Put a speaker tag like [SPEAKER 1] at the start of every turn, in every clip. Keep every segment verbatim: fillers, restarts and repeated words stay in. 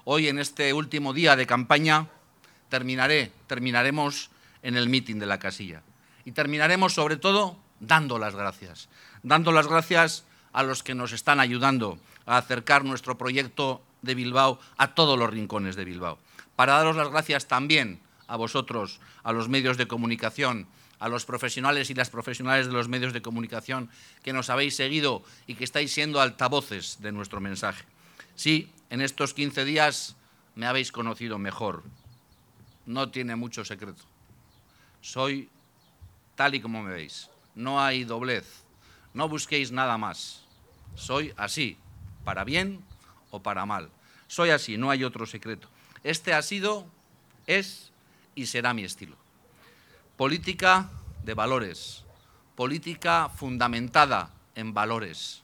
[SPEAKER 1] Hoy, en este último día de campaña, terminaré, terminaremos en el mitin de la Casilla. Y terminaremos, sobre todo, dando las gracias. Dando las gracias a los que nos están ayudando a acercar nuestro proyecto de Bilbao a todos los rincones de Bilbao. Para daros las gracias también a vosotros, a los medios de comunicación, a los profesionales y las profesionales de los medios de comunicación que nos habéis seguido y que estáis siendo altavoces de nuestro mensaje. Sí, en estos quince días me habéis conocido mejor. No tiene mucho secreto. Soy tal y como me veis. No hay doblez. No busquéis nada más. Soy así, para bien o para mal. Soy así, no hay otro secreto. Este ha sido, es y será mi estilo. Política de valores, política fundamentada en valores,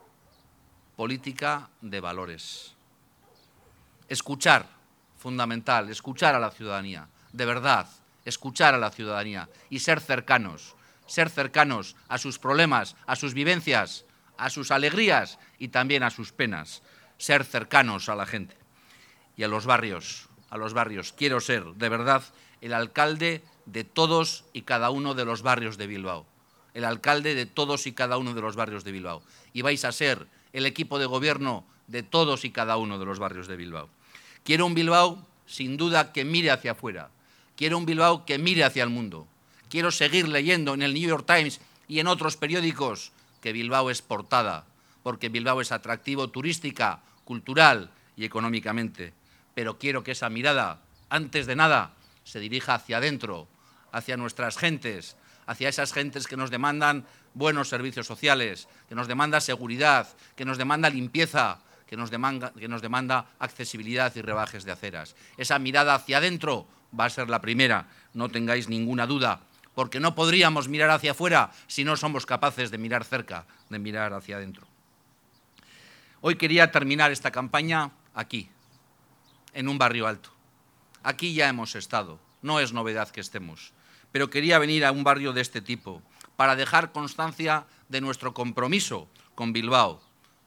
[SPEAKER 1] política de valores. Escuchar, fundamental, escuchar a la ciudadanía, de verdad, escuchar a la ciudadanía y ser cercanos, ser cercanos a sus problemas, a sus vivencias, a sus alegrías y también a sus penas, ser cercanos a la gente. Y a los barrios, a los barrios, quiero ser, de verdad, el alcalde de todos y cada uno de los barrios de Bilbao. El alcalde de todos y cada uno de los barrios de Bilbao. Y vais a ser el equipo de gobierno de todos y cada uno de los barrios de Bilbao. Quiero un Bilbao, sin duda, que mire hacia afuera. Quiero un Bilbao que mire hacia el mundo. Quiero seguir leyendo en el New York Times y en otros periódicos que Bilbao es portada, porque Bilbao es atractivo turística, cultural y económicamente. Pero quiero que esa mirada, antes de nada, se dirija hacia adentro, hacia nuestras gentes, hacia esas gentes que nos demandan buenos servicios sociales, que nos demanda seguridad, que nos demanda limpieza, que nos demanda, que nos demanda accesibilidad y rebajes de aceras. Esa mirada hacia adentro va a ser la primera, no tengáis ninguna duda, porque no podríamos mirar hacia afuera si no somos capaces de mirar cerca, de mirar hacia adentro. Hoy quería terminar esta campaña aquí, en un barrio alto. Aquí ya hemos estado, no es novedad que estemos, pero quería venir a un barrio de este tipo para dejar constancia de nuestro compromiso con Bilbao,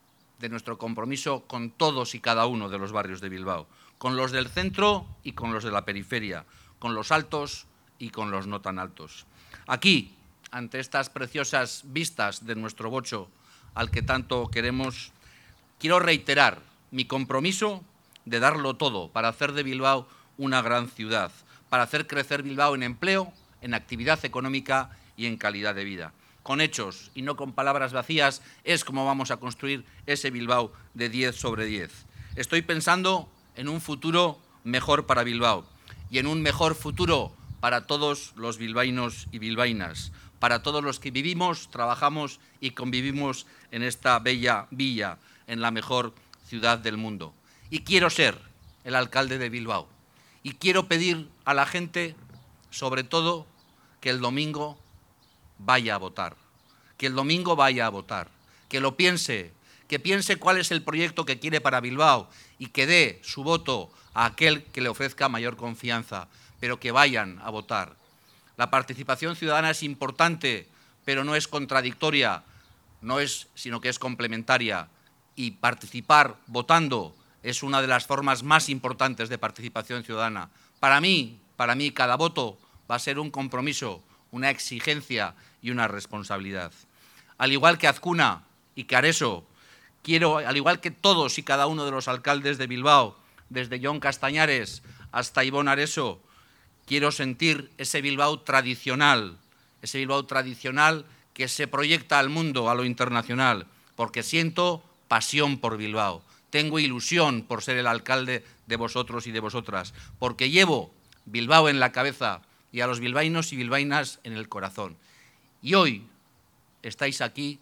[SPEAKER 1] de nuestro compromiso con todos y cada uno de los barrios de Bilbao, con los del centro y con los de la periferia, con los altos y con los no tan altos. Aquí, ante estas preciosas vistas de nuestro Bocho, al que tanto queremos, quiero reiterar mi compromiso de darlo todo para hacer de Bilbao una gran ciudad, para hacer crecer Bilbao en empleo, en actividad económica y en calidad de vida. Con hechos y no con palabras vacías es como vamos a construir ese Bilbao de diez sobre diez. Estoy pensando en un futuro mejor para Bilbao y en un mejor futuro para todos los bilbaínos y bilbaínas, para todos los que vivimos, trabajamos y convivimos en esta bella villa, en la mejor ciudad del mundo. Y quiero ser el alcalde de Bilbao. Y quiero pedir a la gente, sobre todo, que el domingo vaya a votar, que el domingo vaya a votar, que lo piense, que piense cuál es el proyecto que quiere para Bilbao y que dé su voto a aquel que le ofrezca mayor confianza, pero que vayan a votar. La participación ciudadana es importante, pero no es contradictoria, no es, sino que es complementaria. Y participar votando es una de las formas más importantes de participación ciudadana. Para mí, para mí, cada voto va a ser un compromiso, una exigencia y una responsabilidad. Al igual que Azcuna y que Areso, quiero, al igual que todos y cada uno de los alcaldes de Bilbao, desde Jon Castañares hasta Ibon Areso, quiero sentir ese Bilbao tradicional, ese Bilbao tradicional que se proyecta al mundo, a lo internacional, porque siento pasión por Bilbao. Tengo ilusión por ser el alcalde de vosotros y de vosotras, porque llevo Bilbao en la cabeza y a los bilbaínos y bilbaínas en el corazón. Y hoy estáis aquí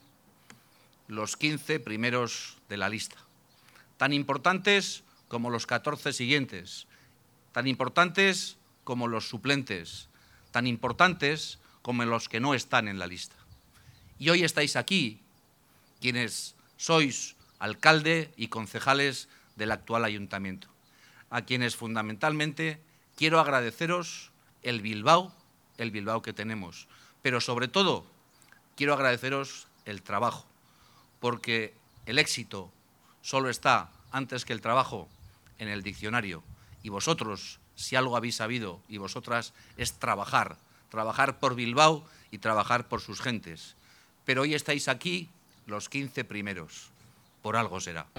[SPEAKER 1] los quince primeros de la lista, tan importantes como los catorce siguientes, tan importantes como los suplentes, tan importantes como los que no están en la lista. Y hoy estáis aquí quienes sois alcalde y concejales del actual ayuntamiento, a quienes fundamentalmente quiero agradeceros el Bilbao, el Bilbao que tenemos, pero sobre todo quiero agradeceros el trabajo, porque el éxito solo está, antes que el trabajo, en el diccionario. Y vosotros, si algo habéis sabido, y vosotras, es trabajar, trabajar por Bilbao y trabajar por sus gentes. Pero hoy estáis aquí los quince primeros, por algo será.